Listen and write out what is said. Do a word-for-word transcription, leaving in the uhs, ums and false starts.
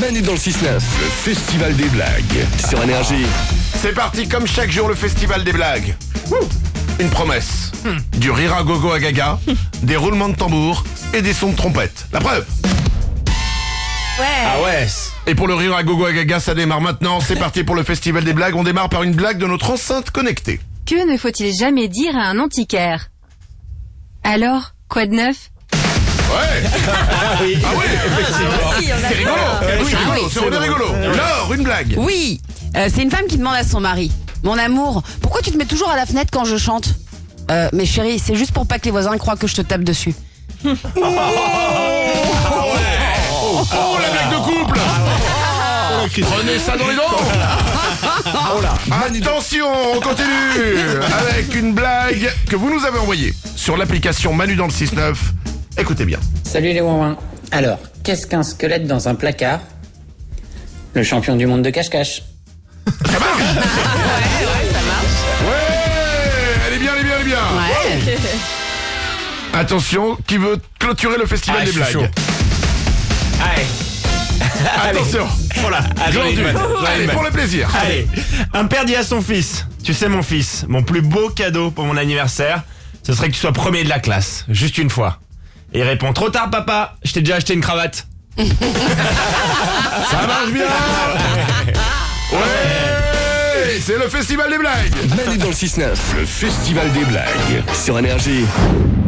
Manu dans le six neuf, le festival des blagues sur Énergie. C'est parti comme chaque jour le festival des blagues. Une promesse, du rire à gogo à gaga, des roulements de tambour et des sons de trompette. La preuve. Ouais. Ah ouais. Et pour le rire à gogo à gaga, ça démarre maintenant. C'est parti pour le festival des blagues. On démarre par une blague de notre enceinte connectée. Que ne faut-il jamais dire à un antiquaire? Alors, quoi de neuf? Ouais. Ah oui. Ah oui, effectivement. Oui, on a C'est rigolo. peur. C'est Ah rigolo. oui, C'est vraiment rigolo. Laure, une blague. Oui, euh, c'est une femme qui demande à son mari: mon amour, pourquoi tu te mets toujours à la fenêtre quand je chante? Euh, mais chérie, c'est juste pour pas que les voisins croient que je te tape dessus. Oh, oh, la blague de couple. Prenez ça dans les dents. Attention, on continue avec une blague que vous nous avez envoyée sur l'application Manu dans le six neuf. Écoutez bien. Salut les ouin. Alors, qu'est-ce qu'un squelette dans un placard? Le champion du monde de cache-cache. Ça marche. Ouais, elle est bien, elle est bien, elle est bien. Ouais. Attention, qui veut clôturer le festival Ah, des je suis blagues? chaud. Allez. Attention. Voilà. Ah, j'en ai une Glandu. bonne, j'en ai une Allez, bonne. pour le plaisir. Allez. Un père dit à son fils: tu sais mon fils, mon plus beau cadeau pour mon anniversaire, ce serait que tu sois premier de la classe, juste une fois. Et il répond: trop tard papa, je t'ai déjà acheté une cravate. Ça marche bien. Ouais, c'est le festival des blagues. Manu dans le six neuf, le festival des blagues sur Énergie.